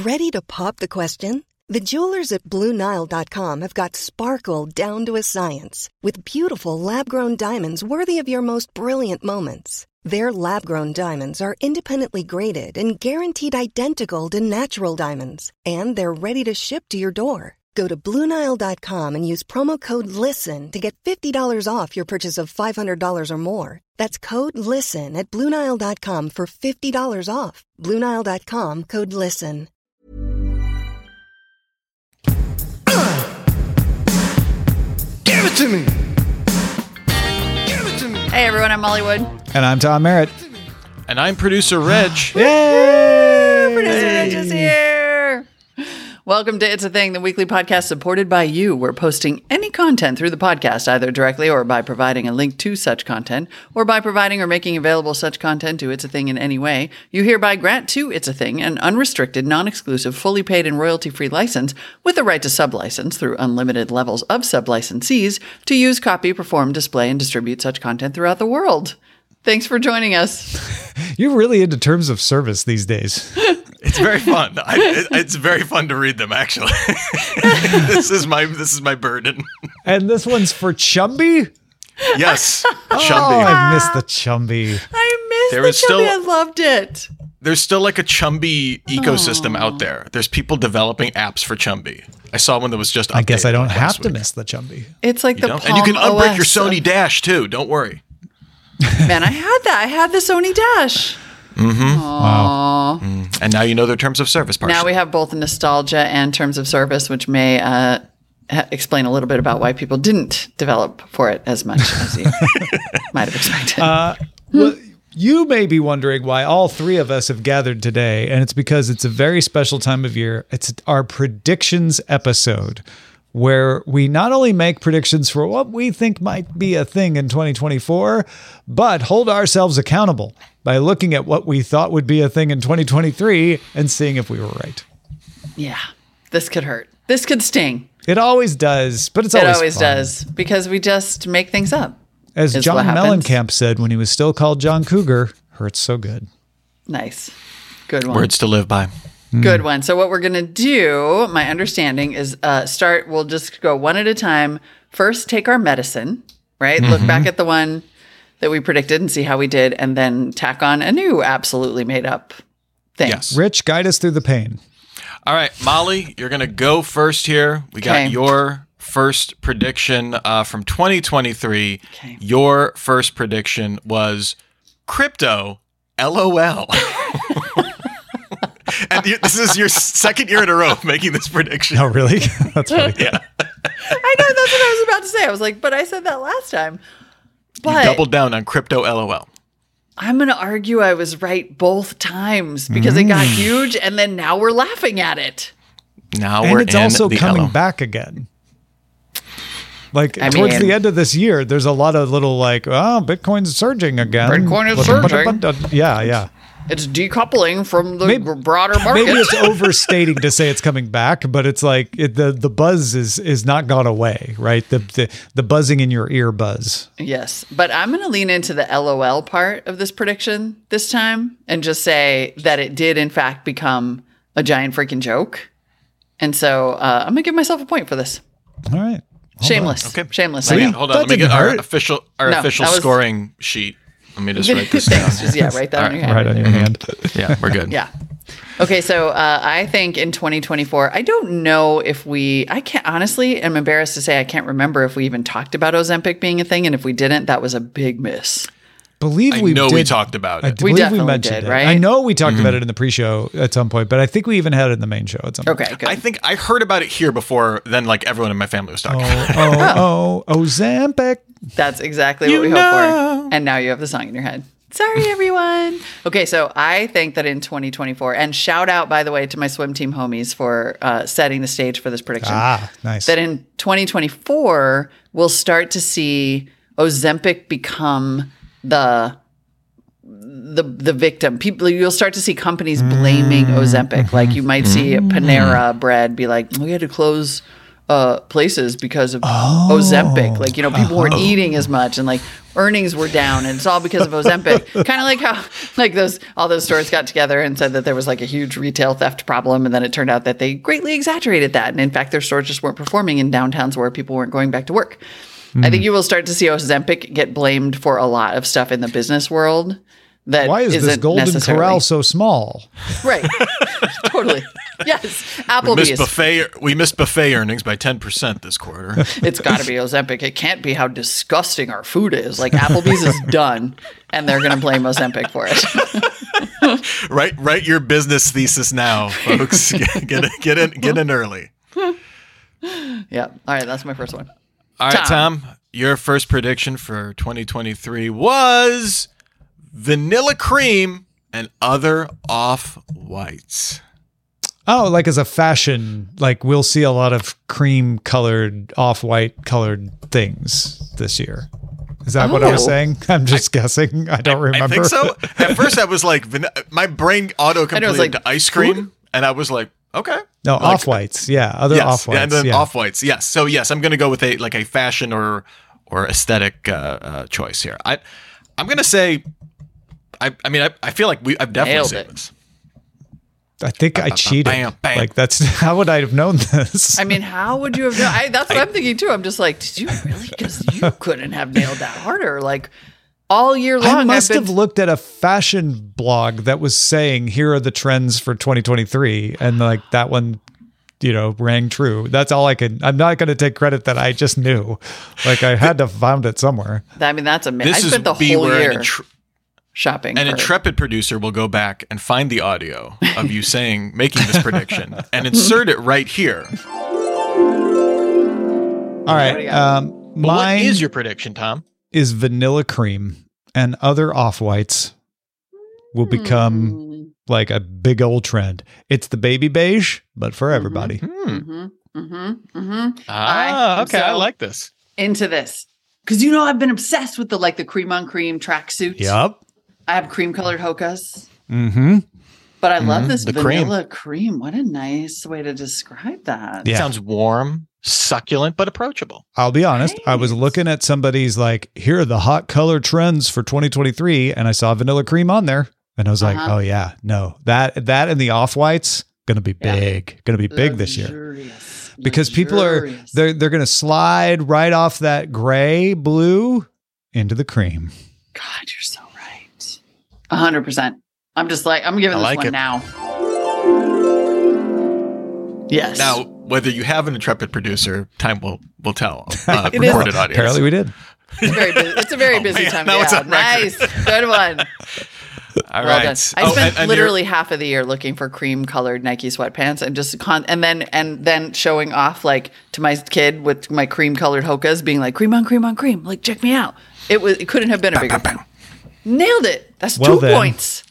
Ready to pop the question? The jewelers at BlueNile.com have got sparkle down to a science with beautiful lab-grown diamonds worthy of your most brilliant moments. Their lab-grown diamonds are independently graded and guaranteed identical to natural diamonds, and they're ready to ship to your door. Go to BlueNile.com and use promo code LISTEN to get $50 off your purchase of $500 or more. That's code LISTEN at BlueNile.com for $50 off. BlueNile.com, code LISTEN. Give it to me! Give it to me! Hey everyone, I'm Molly Wood. And I'm Tom Merritt. And I'm producer Reg. Yay! Producer Reg is here. Welcome to It's a Thing, the weekly podcast supported by you. We're posting any content through the podcast, either directly or by providing a link to such content, or by providing or making available such content to It's a Thing in any way. You hereby grant to It's a Thing an unrestricted, non-exclusive, fully paid and royalty-free license with the right to sublicense through unlimited levels of sublicensees to use, copy, perform, display, and distribute such content throughout the world. Thanks for joining us. You're really into terms of service these days. It's very fun. It's very fun to read them, actually. This is my burden. And this one's for Chumby? Yes, Oh, Chumby. I missed the Chumby. I missed the Chumby. I loved it. There's still like a Chumby ecosystem out there. There's people developing apps for Chumby. I saw one that was just updated. I guess I don't like have last to week. miss the Chumby. It's like You the don't? Palm And you can unbrick OS your Sony of- Dash too. Don't worry. Man, I had that. I had the Sony Dash. Wow. And now you know their terms of service. Partially. Now we have both nostalgia and terms of service, which may explain a little bit about why people didn't develop for it as much as you might have expected. Well, you may be wondering why all three of us have gathered today, and it's because it's a very special time of year. It's our predictions episode, where we not only make predictions for what we think might be a thing in 2024, but hold ourselves accountable by looking at what we thought would be a thing in 2023 and seeing if we were right. Yeah, this could hurt. This could sting. It always does, but it's It always always fun. does, because we just make things up. As is John what happens. Mellencamp said when he was still called John Cougar, hurts so good. Nice. Good one. Words to live by. Good one. So what we're going to do, my understanding is we'll just go one at a time. First, take our medicine, right? Look back at the one that we predicted and see how we did, and then tack on a new absolutely made up thing. Yes. Rich, guide us through the pain. All right, Molly, you're going to go first here. We got Okay. your first prediction from 2023. Okay. Your first prediction was crypto, LOL. And this is your second year in a row making this prediction. Oh, really? That's funny. Yeah. I know, that's what I was about to say. I was like, but I said that last time. You But doubled down on crypto, LOL. I'm going to argue I was right both times because it got huge, and then now we're laughing at it. Now And we're it's in also the coming LO. back again. Like, I towards mean- the end of this year, there's a lot of little like, oh, Bitcoin's surging again. Bitcoin is surging. Yeah. It's decoupling from the Maybe- broader market. Maybe it's overstating to say it's coming back, but it's like the buzz is not gone away, right? The buzzing in your ear buzz. Yes, but I'm going to lean into the LOL part of this prediction this time and just say that it did, in fact, become a giant freaking joke. And so I'm going to give myself a point for this. All right. Shameless. Okay. Shameless. Hang I on, know. hold on. That Let me get didn't our hurt. official No, that was- scoring sheet. Let me just write this down. Thanks. Just, yeah, write that on your hand. Right on your hand. Yeah, we're good. Yeah. Okay, so I think in 2024, I don't know if I can't, honestly, I'm embarrassed to say I can't remember if we even talked about Ozempic being a thing. And if we didn't, that was a big miss. Believe I we know did. we talked about I it. believe definitely mentioned did, it. right? I know we talked about it in the pre-show at some point, but I think we even had it in the main show at some point. Okay, good. I think I heard about it here before then like everyone in my family was talking. Ozempic. That's exactly what we hope for. And now you have the song in your head. Sorry, everyone. Okay, so I think that in 2024, and shout out, by the way, to my swim team homies for setting the stage for this prediction. Nice. That in 2024, we'll start to see Ozempic become the victim. People, you'll start to see companies blaming Ozempic. Like you might see Panera Bread be like, we had to close places because of Ozempic. Like, you know, people weren't eating as much and like earnings were down, and it's all because of Ozempic. Kind of like how like all those stores got together and said that there was like a huge retail theft problem, and then it turned out that they greatly exaggerated that. And in fact, their stores just weren't performing in downtowns where people weren't going back to work. I think you will start to see Ozempic get blamed for a lot of stuff in the business world. That why is this Golden Corral so small? Right. Totally. Yes. Applebee's. We missed buffet earnings by 10% this quarter. It's got to be Ozempic. It can't be how disgusting our food is. Like Applebee's is done, and they're going to blame Ozempic for it. Write your business thesis now, folks. Get in early. Yeah. All right. That's my first one. All right, Tom. Your first prediction for 2023 was vanilla cream and other off-whites. Oh, like as a fashion, like we'll see a lot of cream colored, off-white colored things this year. Is that what I was saying? I'm just guessing. I don't remember. I think so. At first I was like, my brain auto-completed to ice cream. Food? And I was like, okay. No, like, off-whites. Yeah. Other off-whites. Yeah, and then off-whites. Yes. So yes, I'm going to go with a fashion or aesthetic choice here. I'm going to say, I feel like I've definitely seen this. I think I cheated. Bam. Like how would I have known this? I mean, how would you have known? That's what I'm thinking too. I'm just like, did you really? Because you couldn't have nailed that harder. Like all year long. I must have looked at a fashion blog that was saying, here are the trends for 2023. And like that one, you know, rang true. That's all I'm not going to take credit that I just knew. Like I had to have found it somewhere. I mean, that's amazing. I spent the whole year shopping. An intrepid producer will go back and find the audio of you making this prediction and insert it right here. All right. What is your prediction, Tom? Is vanilla cream and other off-whites will become like a big old trend. It's the baby beige, but for everybody. Okay. I like this. Into this. Because, you know, I've been obsessed with the cream on cream tracksuits. Yep. I have cream colored Hokas. Mm-hmm. But I love this vanilla cream. What a nice way to describe that. Yeah. It sounds warm, succulent, but approachable. I'll be honest. Nice. I was looking at somebody's here are the hot color trends for 2023. And I saw vanilla cream on there. And I was like, oh yeah, no, that and the off-whites going to be big, going to be big this year. Because people they're going to slide right off that gray blue into the cream. God, you're so right. 100%. I'm just I'm giving this one now. Yes. Now, whether you have an intrepid producer, time will tell. Recorded audience. Apparently we did. It's a very busy time. Nice. Good one. All right. Done. I spent literally half of the year looking for cream-colored Nike sweatpants and just and then showing off to my kid with my cream-colored Hokas, being like cream on cream on cream. Like, check me out. It couldn't have been a bigger. Nailed it. That's 2 points.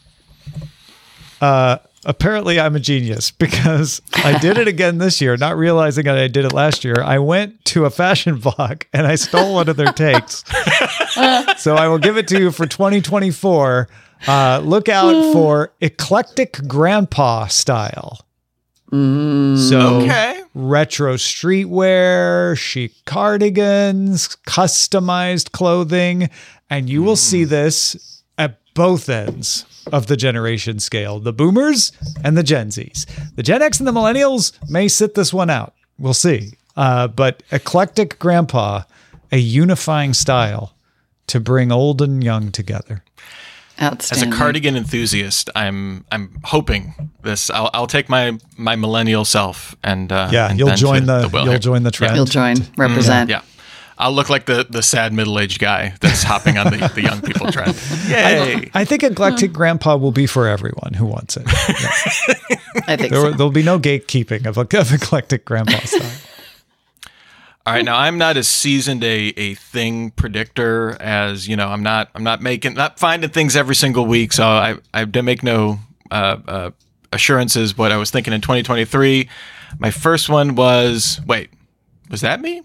Apparently I'm a genius because I did it again this year, not realizing that I did it last year. I went to a fashion blog and I stole one of their takes. So I will give it to you for 2024. Look out for eclectic grandpa style. So retro streetwear, chic cardigans, customized clothing, and you will see this at both ends of the generation scale, the boomers and the Gen Zs. The Gen X and the millennials may sit this one out. We'll see. But eclectic grandpa, a unifying style to bring old and young together. Outstanding. As a cardigan enthusiast, I'm hoping this. I'll take my millennial self and you'll join the trend. You'll join, represent. Yeah. I'll look like the sad middle-aged guy that's hopping on the young people trend. Yay! I think eclectic grandpa will be for everyone who wants it. Yeah. I think there'll be no gatekeeping of eclectic grandpa style. All right, now I'm not as seasoned a thing predictor as I'm not finding things every single week, so I make no assurances. What I was thinking in 2023, my first one was that me?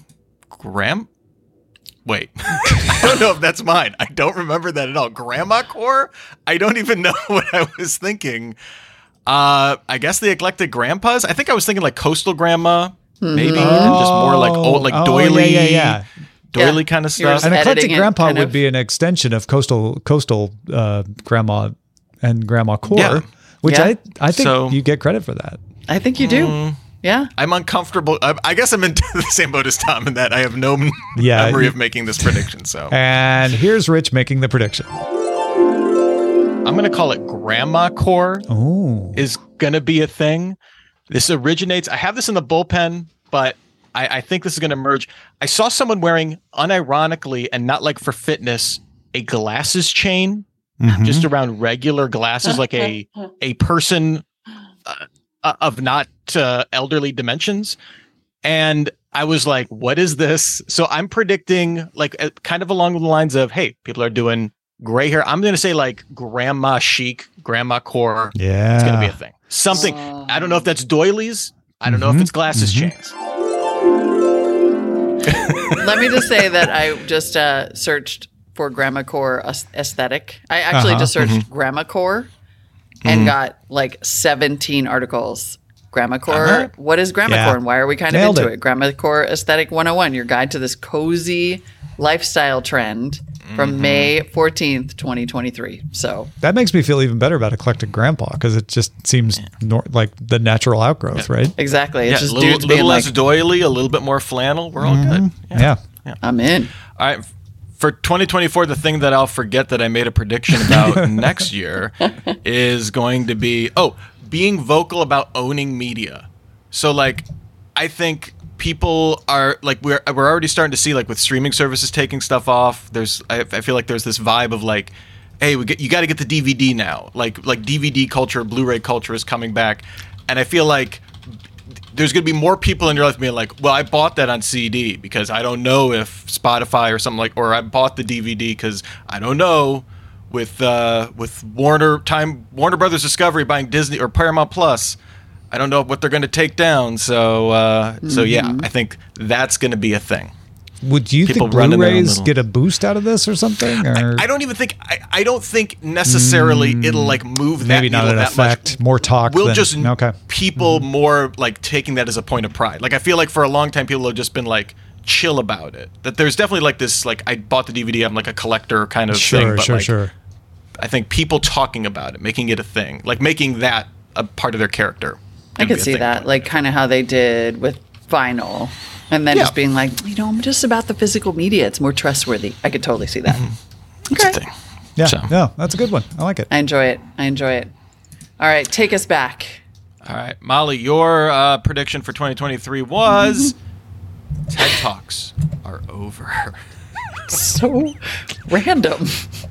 Wait, I don't know if that's mine. I don't remember that at all. Grandma core? I don't even know what I was thinking. I guess the eclectic grandpas. I think I was thinking like coastal grandma. maybe, and just more like old, like doily, doily kind of You're stuff. just An eclectic editing it, grandpa kind would of. be an extension of coastal grandma and grandma core, Yeah. which Yeah. I think So- you get credit for that. I think you do. Yeah. I'm uncomfortable. I guess I'm in the same boat as Tom in that I have no Yeah. memory of making this prediction. So And here's Rich making the prediction. I'm going to call it grandma core Oh, is going to be a thing. This originates. I have this in the bullpen, but I think this is going to merge. I saw someone wearing, unironically and not like for fitness, a glasses chain just around regular glasses, like a person of not elderly dimensions. And I was like, what is this? So I'm predicting like kind of along the lines of, hey, people are doing gray hair. I'm going to say like grandma chic, grandma core. yeah. It's going to be a thing. Something. I don't know if that's doilies. I don't know if it's glasses chains. Let me just say that I just searched for grandma core aesthetic. I actually just searched grandma core and got like 17 articles. Grandma core. What is grandma Yeah. core and why are we kind Nailed of into it. it? Grandma core aesthetic 101, your guide to this cozy lifestyle trend from May 14th, 2023. So That makes me feel even better about eclectic grandpa because it just seems like the natural outgrowth, right? exactly. It's Yeah, just a dudes being little like, less doily, a little bit more flannel. We're all good. Yeah. I'm in. All right. For 2024, the thing that I'll forget that I made a prediction about next year is going to be, being vocal about owning media. So like, I think people are like, we're already starting to see like with streaming services taking stuff off. I feel like there's this vibe of like, hey, you got to get the DVD now. Like DVD culture, Blu-ray culture is coming back. And I feel like there's going to be more people in your life being like, well, I bought that on CD because I don't know if Spotify or something or I bought the DVD because I don't know with Warner Brothers Discovery buying Disney or Paramount Plus, I don't know what they're going to take down. So yeah, I think that's going to be a thing. Would you People think running their own Blu-rays little- get a boost out of this or something? Or I don't even think I don't think necessarily it'll like move that maybe not needle an that effect, much. more talk. We'll than, just okay. people more like taking that as a point of pride. Like I feel like for a long time people have just been like chill about it. That there's definitely like this like I bought the DVD, I'm like a collector kind of thing. But Sure. I think people talking about it, making it a thing, like making that a part of their character. I could see that, like kind of how they did with vinyl, and then Yeah. just being like, I'm just about the physical media. It's more trustworthy. I could totally see that. It's a Okay. thing. Yeah, So. no, that's a good one. I like it. I enjoy it. All right, take us back. All right, Molly, your prediction for 2023 was TED Talks are over. So random.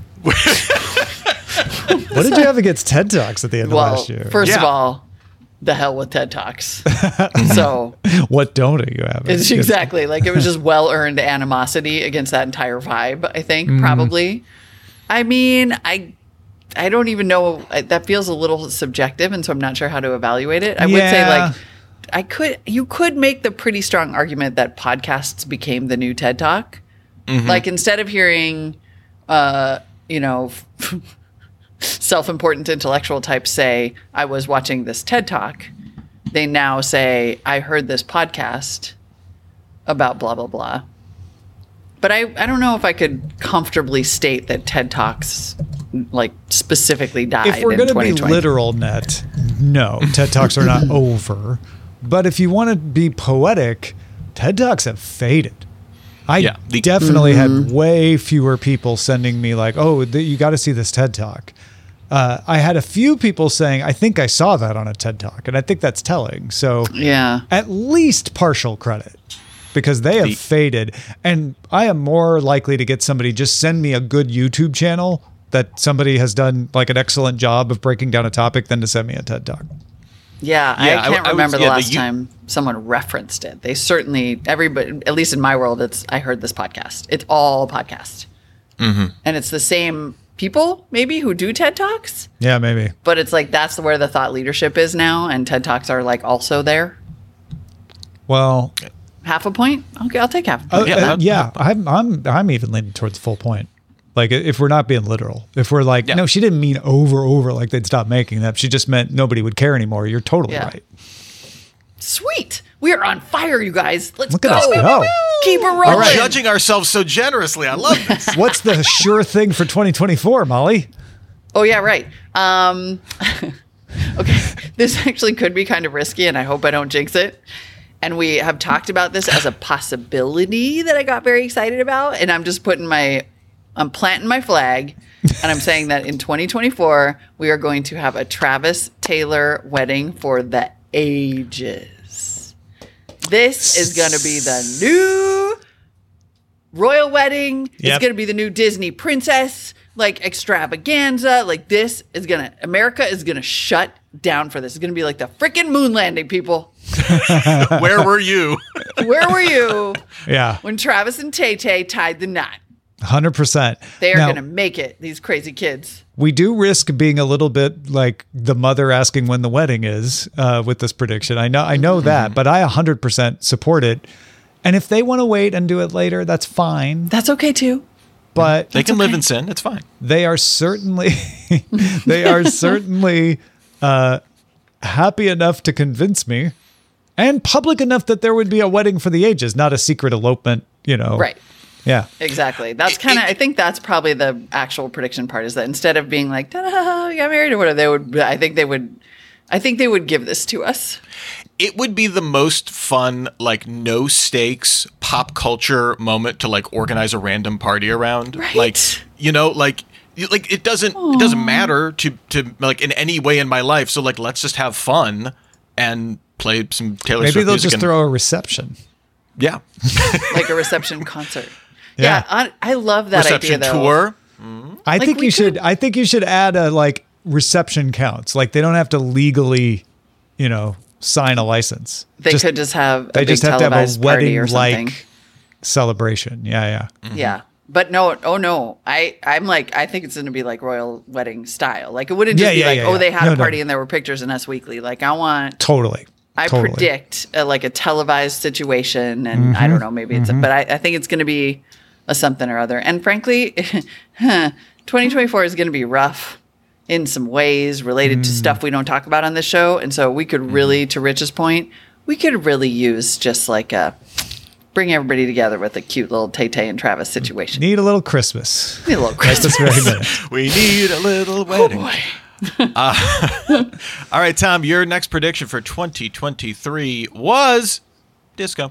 What did you have against TED Talks at the end of Well, last year? first of Yeah. all, the hell with TED Talks. So What don't you have? it's exactly like it was just well-earned animosity against that entire vibe, I think, Mm-hmm. probably. I mean, I don't even know. That feels a little subjective, and so I'm not sure how to evaluate it. I would say Yeah. like you could make the pretty strong argument that podcasts became the new TED Talk. Mm-hmm. Like instead of hearing self-important intellectual types say, I was watching this TED Talk, they now say, I heard this podcast about blah, blah, blah. But I don't know if I could comfortably state that TED Talks like specifically died If we're in going to be 2020. literal, Net, no, TED Talks are not over. But if you want to be poetic, TED Talks have faded. I Yeah, definitely had way fewer people sending me like, you got to see this TED Talk. I had a few people saying, I think I saw that on a TED Talk. And I think that's telling. So Yeah. at least partial credit because they have faded. And I am more likely to get somebody just send me a good YouTube channel that somebody has done like an excellent job of breaking down a topic than to send me a TED Talk. Yeah, Yeah, I can't I remember was- the yeah, the last time someone referenced it. They certainly, everybody, at least in my world, I heard this podcast. It's all podcast. And it's the same people, maybe, who do TED Talks. Yeah, maybe. But it's like that's where the thought leadership is now, and TED Talks are like also there. Well, Half a point? Okay, I'll take half a point. I'm even leaning towards full point. Like if we're not being literal, if we're like, Yeah. no, she didn't mean over like they'd stop making them. She just meant nobody would care anymore. You're totally Yeah. right. Sweet. We are on fire, you guys. Let's Look at go. us go. Keep it rolling. right. Judging ourselves so generously. I love this. What's the sure thing for 2024, Molly? Oh, yeah, right. Okay, this actually could be kind of risky, and I hope I don't jinx it. And we have talked about this as a possibility that I got very excited about, and I'm just I'm planting my flag, and I'm saying that in 2024, we are going to have a Travis Taylor wedding for the ages. This is going to be the new royal wedding. It's Yep. going to be the new Disney princess, like extravaganza. Like America is going to shut down for this. It's going to be like the freaking moon landing, people. Where were you? Where were you Yeah, when Travis and Tay-Tay tied the knot? 100%. They are Now, going to make it, these crazy kids. we do risk being a little bit like the mother asking when the wedding is with this prediction. I know that, but I 100% support it. And if they want to wait and do it later, that's fine. That's okay, too. But They can live in sin. It's fine. they are certainly happy enough to convince me, and public enough that there would be a wedding for the ages, not a secret elopement, Right. Yeah. Exactly. That's kind of, I think that's probably the actual prediction part, is that instead of being like, ta-da, we got married or whatever, I think they would give this to us. It would be the most fun, like, no stakes pop culture moment to like organize a random party around. Right. Like, it doesn't matter to like in any way in my life. So like, let's just have fun and play some Taylor Maybe Swift they'll music just throw a reception. Yeah. Like a reception concert. Yeah. I love that Reception idea, though. tour. I think we you should. I think you should add a like reception counts. Like they don't have to legally, sign a license. They could just have They a big just have to have a televised party or wedding something. like celebration. Yeah. Yeah. But no, I'm like, I think it's going to be like royal wedding style. Like it wouldn't just be like, they had a party and there were pictures in Us Weekly. Like Totally. I predict like a televised situation, and I don't know, maybe it's, but I think it's going to be a something or other. And frankly, 2024 is going to be rough in some ways related to stuff we don't talk about on this show. And so we could really, to Rich's point, we could really use just like bring everybody together with a cute little Tay-Tay and Travis situation. Need a little Christmas. Need a little Right this Christmas. very minute. We need a little wedding. All right, Tom, your next prediction for 2023 was disco.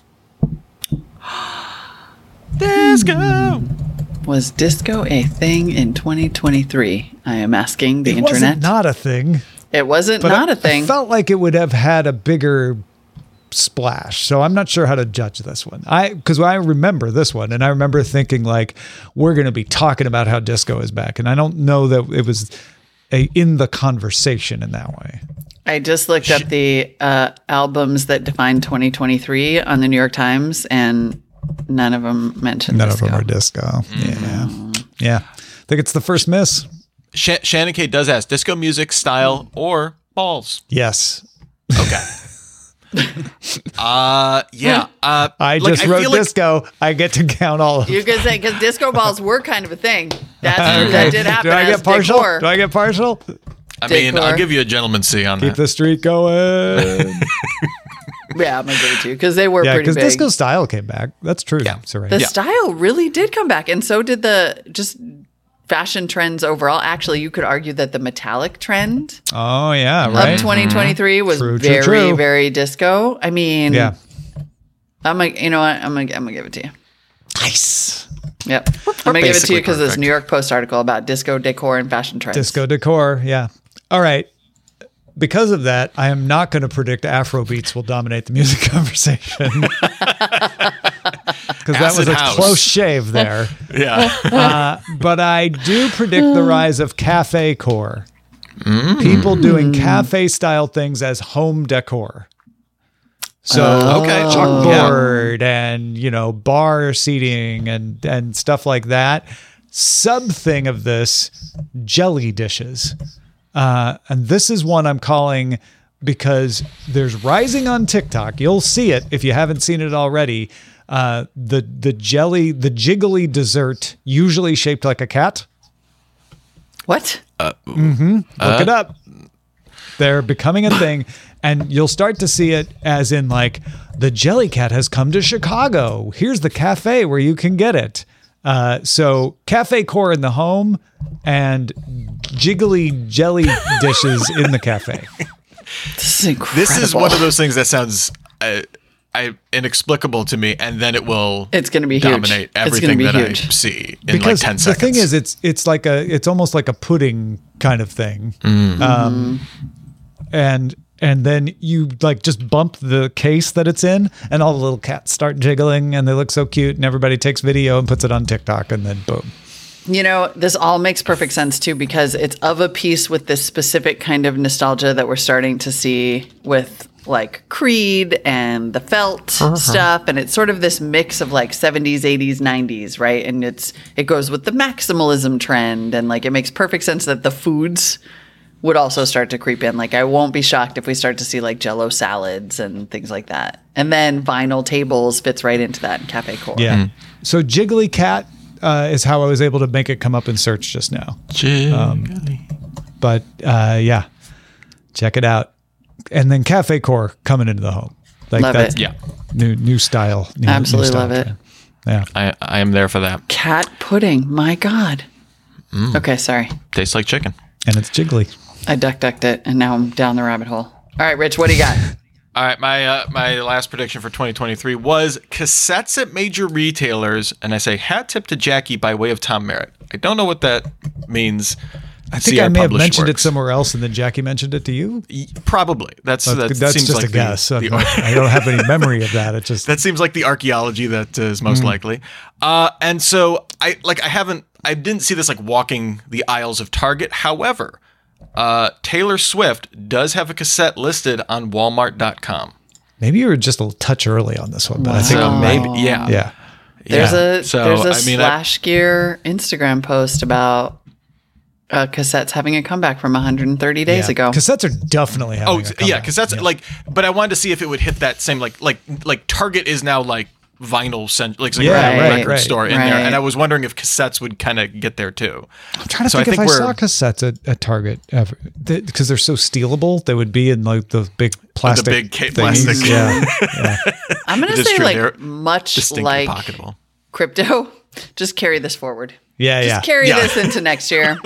Disco. Was disco a thing in 2023? I am asking the It internet. wasn't not a thing. It wasn't But not I a thing. felt like it would have had a bigger splash. So I'm not sure how to judge this one. Because I remember this one, and I remember thinking like, we're going to be talking about how disco is back. And I don't know that it was in the conversation in that way. I just looked up the albums that define 2023 on the New York Times, and none of them mentioned None disco. of them are disco. Yeah. I think it's the first miss. Shannon K does ask, disco music, style, or balls? Yes. Okay. Yeah. I just wrote disco. I get to count all of them. You could say, because disco balls were kind of a thing. That Okay. did happen. Do I as get partial? decor. Do I get partial? I mean, decor. I'll give you a gentleman's C on Keep that. the streak going. Yeah, I'm going to give it to you, because they were Yeah, pretty because big. disco style came back. That's true. Yeah. Sorry. The style really did come back, and so did the just fashion trends overall. Actually, you could argue that the metallic trend Oh yeah, right. of 2023 was True, very, true. very disco. I mean, Yeah. I'm like, you know what? I'm gonna give it to you. Nice. Yep, I'm gonna give it to basically you because this perfect. New York Post article about disco decor and fashion trends. Disco decor. Yeah. All right. Because of that, I am not going to predict Afro beats will dominate the music conversation. Because that was Acid a house. close shave there. Yeah. But I do predict the rise of cafe core. People doing cafe style things as home decor. So Okay. chalkboard and bar seating and stuff like that. Sub thing of this, jelly dishes. And this is one I'm calling because there's rising on TikTok. You'll see it if you haven't seen it already. The jiggly dessert, usually shaped like a cat. What? Look it up. They're becoming a thing. And you'll start to see it as in like, the Jellycat has come to Chicago. Here's the cafe where you can get it. So cafe core in the home and jiggly jelly dishes in the cafe. This is incredible. This is one of those things that sounds inexplicable to me, and then it's going to be huge. dominate everything that I see in because like 10 seconds. The thing is, it's almost like a pudding kind of thing. And then you like just bump the case that it's in, and all the little cats start jiggling, and they look so cute, and everybody takes video and puts it on TikTok, and then boom. You know, this all makes perfect sense too, because it's of a piece with this specific kind of nostalgia that we're starting to see with like Creed and the felt stuff. And it's sort of this mix of like 70s, 80s, 90s, right? And it goes with the maximalism trend. And like, it makes perfect sense that the foods would also start to creep in. Like, I won't be shocked if we start to see like Jell-O salads and things like that. And then vinyl tables fits right into that in Cafe Core. Yeah. So Jiggly Cat is how I was able to make it come up in search just now. But yeah, check it out. And then Cafe Core coming into the home. Like love that's it. Yeah. New style. Absolutely new style love it. trend. Yeah. I am there for that. Cat pudding. My God. Okay, sorry. Tastes like chicken. And it's jiggly. I ducked it, and now I'm down the rabbit hole. All right, Rich, what do you got? All right, my last prediction for 2023 was cassettes at major retailers, and I say hat tip to Jackie by way of Tom Merritt. I don't know what that means. I think I may have mentioned it somewhere else, and then Jackie mentioned it to you. Probably. That that's seems just like a guess. I don't have any memory of that. It just that seems like the archaeology that is most likely. And so I didn't see this like walking the aisles of Target. However, Taylor Swift does have a cassette listed on Walmart.com. Maybe you were just a touch early on this one, but I think So maybe, yeah. yeah. There's a Slash Gear Instagram post about cassettes having a comeback from 130 days ago. Cassettes are definitely having a comeback. Yeah, cassettes like, but I wanted to see if it would hit that same like Target is now like vinyl record store in there, and I was wondering if cassettes would kind of get there too. I'm trying to think if I saw cassettes at Target ever, because they're so stealable. They would be in like the big plastic, plastic. Yeah. I'm gonna say like much like pocketable. Crypto. Just carry this forward. Just carry this into next year.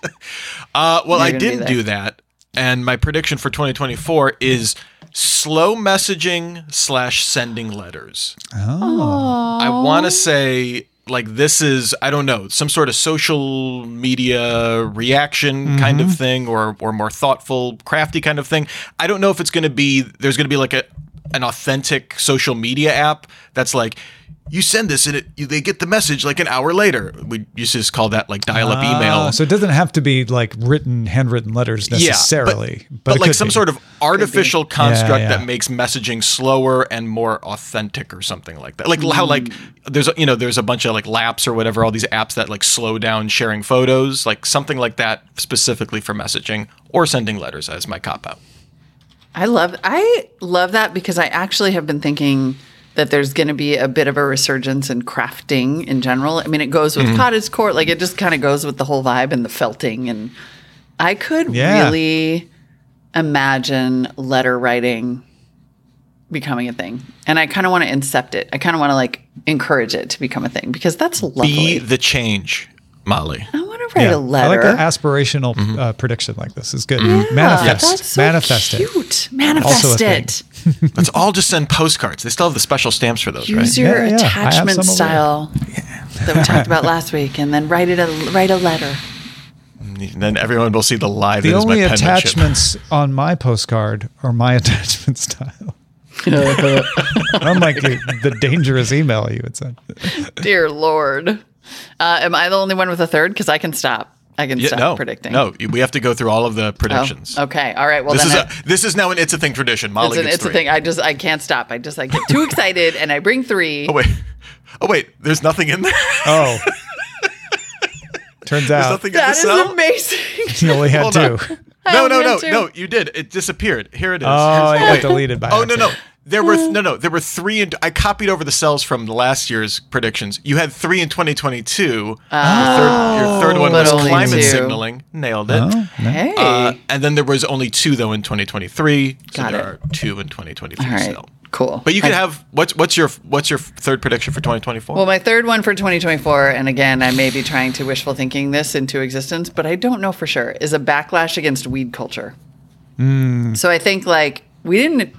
Well, I didn't do that, and my prediction for 2024 is slow messaging / sending letters. I want to say like this is, I don't know, some sort of social media reaction kind of thing, or more thoughtful, crafty kind of thing. I don't know if there's going to be like an authentic social media app that's like, you send this and they get the message like an hour later. We used to just call that like dial-up email. So it doesn't have to be like handwritten letters necessarily. But like some sort of artificial construct that makes messaging slower and more authentic or something like that. Like how like there's a bunch of like Laps or whatever, all these apps that like slow down sharing photos, like something like that specifically for messaging or sending letters as my cop-out. I love that, because I actually have been thinking that there's going to be a bit of a resurgence in crafting in general. I mean, it goes with cottagecore, like it just kind of goes with the whole vibe and the felting. And I could really imagine letter writing becoming a thing. And I kind of want to incept it. I kind of want to like encourage it to become a thing, because that's lovely. Be the change, Molly. I want to write a letter. I like an aspirational prediction like this. Is good. Manifest. That's so Manifest cute. it. Manifest it. Let's all just send postcards. They still have the special stamps for those, right? Use your attachment style that we talked about last week, and then write a letter. And then everyone will see the live. The only attachments on my postcard are my attachment style. Unlike the dangerous email you would send. Dear Lord. Am I the only one with a third? Because I can stop. Stop predicting. No, we have to go through all of the predictions. Oh, okay. All right. Well, this is now an It's a Thing tradition. Molly gets it's 3. a thing. I can't stop. I get too excited and I bring 3. Oh wait. There's nothing in there. Oh. Turns out nothing in the cell? Is amazing. You only had 2. No. You did. It disappeared. Here it is. Oh, it got deleted by accident. No. There were there were 3. I copied over the cells from the last year's predictions. You had 3 in 2022. Your third one but was only climate 2. signaling. Nailed it. Hey. And then there was only 2 though in 2023. So Got there it. are 2 in 2023 All right. still. Cool. But you can have what's your third prediction for 2024? Well, my third one for 2024, and again, I may be trying to wishful thinking this into existence, but I don't know for sure, is a backlash against weed culture. So I think we didn't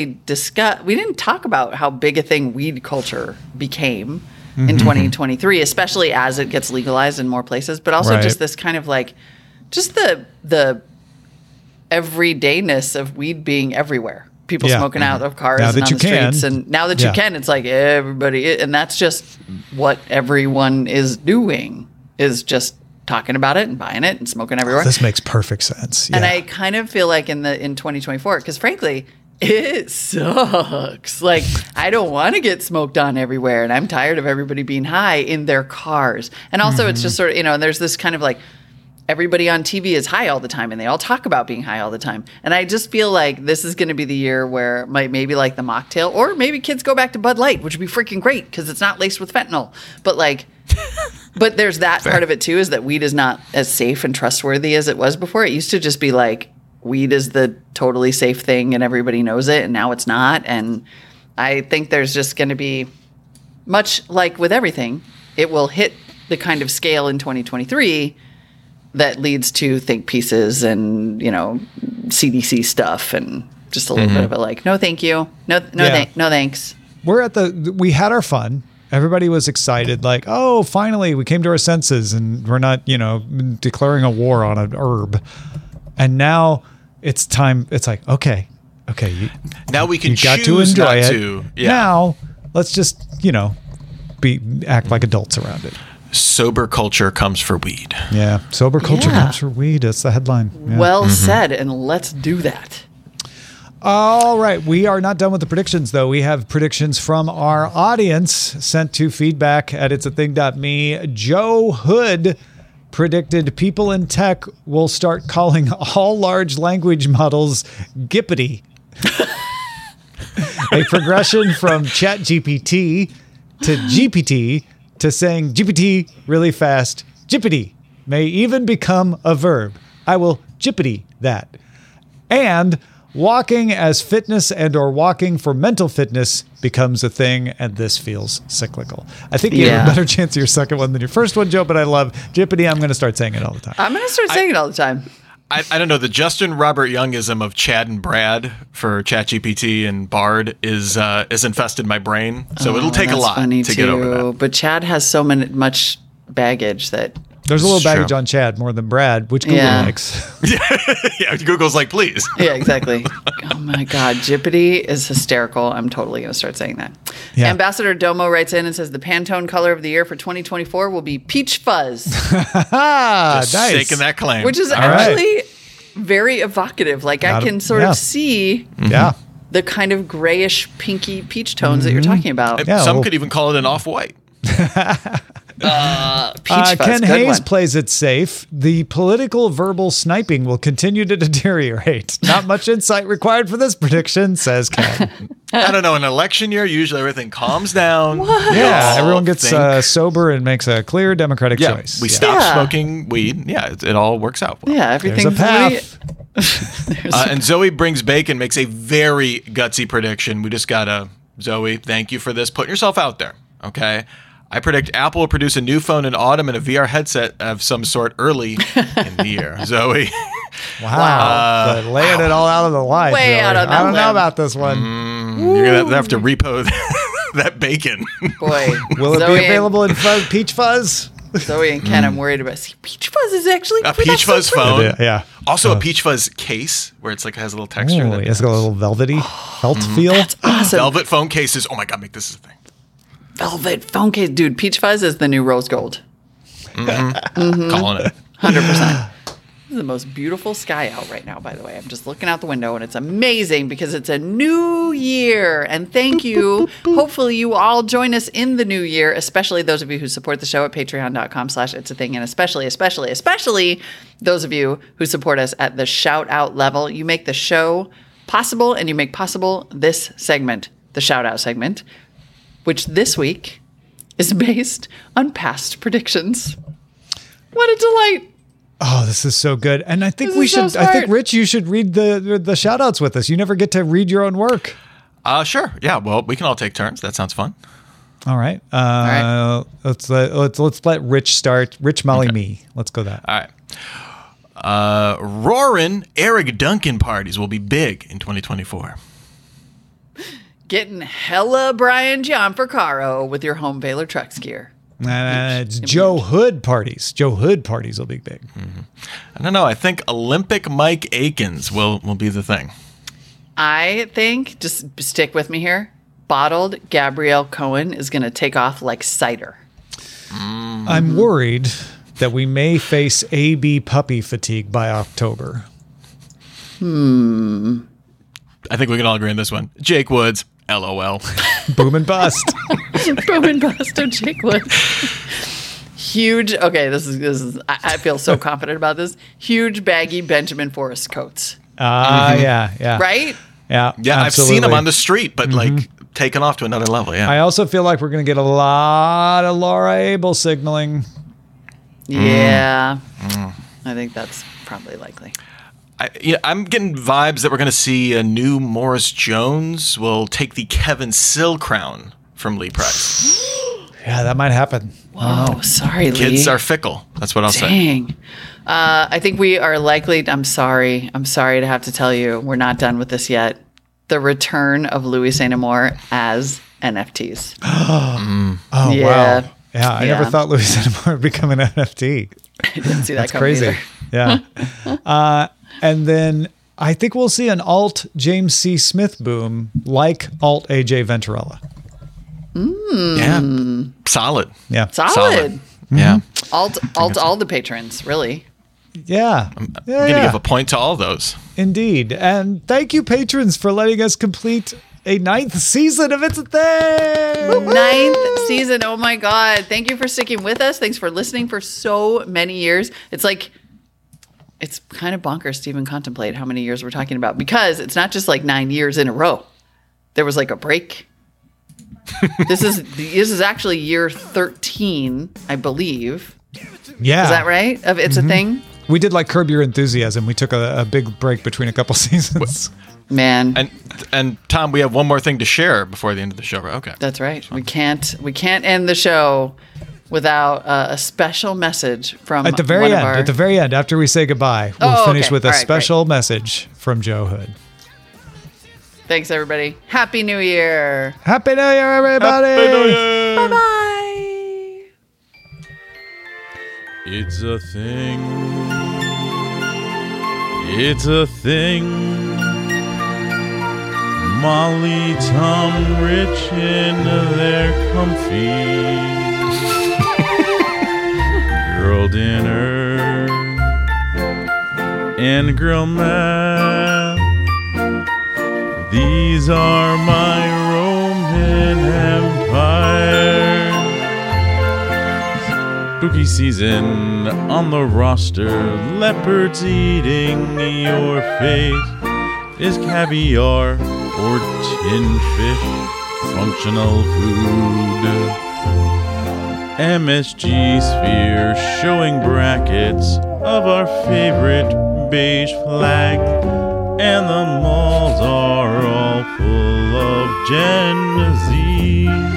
talk about how big a thing weed culture became in 2023, especially as it gets legalized in more places, but also Right. just this kind of just the everydayness of weed being everywhere. People Yeah. smoking out of cars Now and that on you the streets. can. And now that Yeah. you can, it's like everybody, and that's just what everyone is doing, is just talking about it and buying it and smoking everywhere. This makes perfect sense. Yeah. And I kind of feel like in 2024, because frankly, it sucks. I don't want to get smoked on everywhere, and I'm tired of everybody being high in their cars. And also, it's just sort of, and there's this kind of everybody on TV is high all the time, and they all talk about being high all the time. And I just feel like this is going to be the year where maybe the mocktail, or maybe kids go back to Bud Light, which would be freaking great because it's not laced with fentanyl. But but there's that part of it too, is that weed is not as safe and trustworthy as it was before. It used to just be weed is the totally safe thing and everybody knows it, and now it's not. And I think there's just going to be, much like with everything, it will hit the kind of scale in 2023 that leads to think pieces and, CDC stuff, and just a little bit of it no, thank you. No, no thanks. We had our fun. Everybody was excited. Oh, finally we came to our senses and we're not, declaring a war on an herb. And now it's time. It's okay. Now we can you got choose to enjoy not it. to. Yeah. Now let's just, act like adults around it. Sober culture comes for weed. Yeah. Sober culture Yeah. comes for weed. That's the headline. Yeah. Well said, and let's do that. All right. We are not done with the predictions, though. We have predictions from our audience sent to feedback at it'sathing.me. Joe Hood predicted people in tech will start calling all large language models Gippity. A progression from ChatGPT to GPT to saying GPT really fast. Jippity may even become a verb. I will jippity that. And walking as fitness and or walking for mental fitness becomes a thing, and this feels cyclical. I think you have a better chance of your second one than your first one, Joe, but I love jippity. I'm going to start saying it all the time. I'm going to start saying it all the time. I don't know. The Justin Robert Youngism of Chad and Brad for ChatGPT and Bard is infested my brain. So it'll take a lot to get over that. But Chad has so much baggage that There's a little It's true. baggage on Chad more than Brad, which Google likes. Yeah, Google's please. Yeah, exactly. Oh my God, Jippity is hysterical. I'm totally going to start saying that. Yeah. Ambassador Domo writes in and says the Pantone color of the year for 2024 will be peach fuzz, Nice. Staking that claim. which is All right. actually very evocative. I can sort of see Yeah. the kind of grayish, pinky peach tones that you're talking about. Yeah, Some well- could even call it an off-white. Peach fuzz, Ken good Hayes one. plays it safe. The political verbal sniping will continue to deteriorate. Not much insight required for this prediction, says Ken. I don't know. An election year, usually everything calms down. Yeah, We all everyone gets think- sober and makes a clear democratic yeah, choice. we Yeah. stop Yeah. smoking weed. Yeah, it all works out well. Yeah, There's a everything's path. And Zoe Brings Bacon makes a very gutsy prediction. We just gotta, Zoe, thank you for this. Putting yourself out there, okay? I predict Apple will produce a new phone in autumn and a VR headset of some sort early in the year. Zoe. Wow. But laying it all out of the line. Way Joey. out on I that don't know limb. about this one. You're going to have to repo that bacon. Boy, Will it Zoe be available in Peach Fuzz? Zoe and Ken, I'm worried about. See, Peach Fuzz is actually A Peach Fuzz phone. Yeah. Also a Peach Fuzz case where it's has a little texture. Ooh, that it's got a little velvety felt feel. awesome. Velvet phone cases. Oh my God, make this a thing. Velvet phone case, dude. Peach Fuzz is the new rose gold. Calling it. 100%. This is the most beautiful sky out right now, by the way. I'm just looking out the window and it's amazing because it's a new year. And thank you. Hopefully you all join us in the new year, especially those of you who support the show at patreon.com/itsatthing. And especially those of you who support us at the shout out level. You make the show possible, and you make possible this segment, the shout out segment, which this week is based on past predictions. What a delight. Oh, this is so good. And I think This we is so should, I think, smart. Rich, you should read the shout outs with us. You never get to read your own work. Sure. Yeah. Well, we can all take turns. That sounds fun. All right. right. Let's let Rich start. Rich, Molly, me. Let's go that. All right. Roaring Eric Duncan parties will be big in 2024. Getting hella Brian Gianfrancaro with your home Baylor Trucks gear. It's Joe Hood parties. Joe Hood parties will be big. I don't know. I think Olympic Mike Akins will be the thing. I think, just stick with me here, bottled Gabrielle Cohen is going to take off like cider. I'm worried that we may face AB puppy fatigue by October. I think we can all agree on this one. Jake Woods, LOL. Boom and bust. Boom and bust of Jake Wood. Huge. Okay, this is. I feel so confident about this. Huge baggy Benjamin Forrest coats. Yeah. Right? Yeah. Yeah, I've seen him on the street, but like taken off to another level. Yeah. I also feel like we're going to get a lot of Laura Abel signaling. Yeah. I think that's probably likely. I'm getting vibes that we're going to see a new Morris Jones will take the Kevin Sill crown from Lee Price. Yeah, that might happen. Oh, sorry, Lee. Kids are fickle. That's what I'll say. Dang. I think we are likely. I'm sorry to have to tell you, we're not done with this yet. The return of Louis Saint Amour as NFTs. Oh, Yeah. wow. Yeah, I never Yeah. thought Louis Saint-Amour would become an NFT. I didn't see that That's coming crazy. either. Yeah. And then I think we'll see an alt James C. Smith boom like alt AJ Venturella. Yeah. Solid. Yeah. Solid. Yeah. Alt all the patrons, really. Yeah. I'm going to give a point to all those. Indeed. And thank you, patrons, for letting us complete a 9th season of It's a Thing. 9th season. Oh my God. Thank you for sticking with us. Thanks for listening for so many years. It's kind of bonkers to even contemplate how many years we're talking about, because it's not just like 9 years in a row. There was like a break. This is actually year 13, I believe. Yeah. Is that right? Of It's a Thing? We did like Curb Your Enthusiasm. We took a big break between a couple seasons. Man. And Tom, we have one more thing to share before the end of the show, right? Okay. That's right. We can't end the show without a special message from At the very end, at the very end, after we say goodbye, we'll finish with a All right, special message from Joe Hood. Thanks, everybody. Happy New Year. Happy New Year, everybody! Bye-bye. It's a thing. It's a thing. Molly, Tom, Rich in their comfy girl dinner and girl math. These are my Roman Empire. Spooky season on the roster. Leopards eating your face. Is caviar or tin fish functional food? MSG Sphere showing brackets of our favorite beige flag. And the malls are all full of Gen Zs.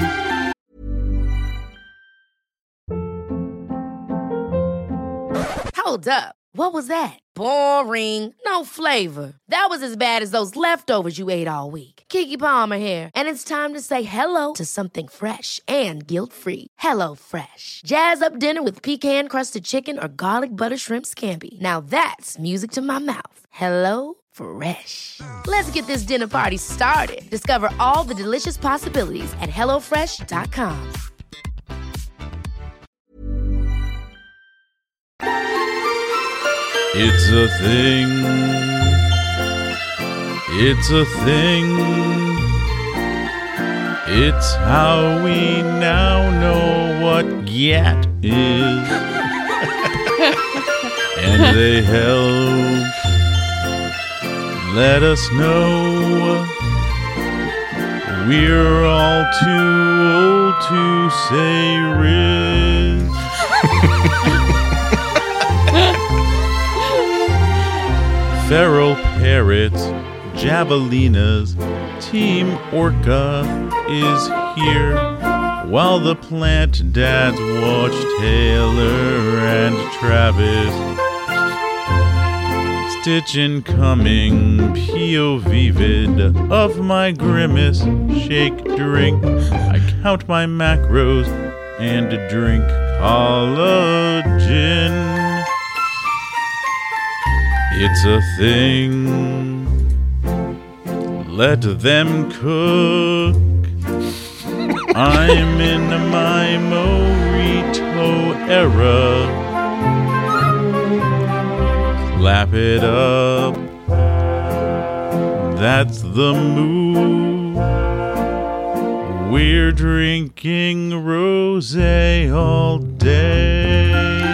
Hold up. What was that? Boring. No flavor. That was as bad as those leftovers you ate all week. Keke Palmer here, and it's time to say hello to something fresh and guilt-free. Hello Fresh. Jazz up dinner with pecan-crusted chicken or garlic butter shrimp scampi. Now that's music to my mouth. Hello Fresh. Let's get this dinner party started. Discover all the delicious possibilities at hellofresh.com. It's a thing. It's a thing. It's how we now know what GAT is. And they help let us know. We're all too old to say Riz. Feral parrots, javelinas, Team Orca is here, while the plant dads watch Taylor and Travis. Stitch incoming, POV of my grimace, shake, drink. I count my macros and drink collagen. It's a thing. Let them cook. I'm in my Morito era. Clap it up. That's the move. We're drinking rosé all day.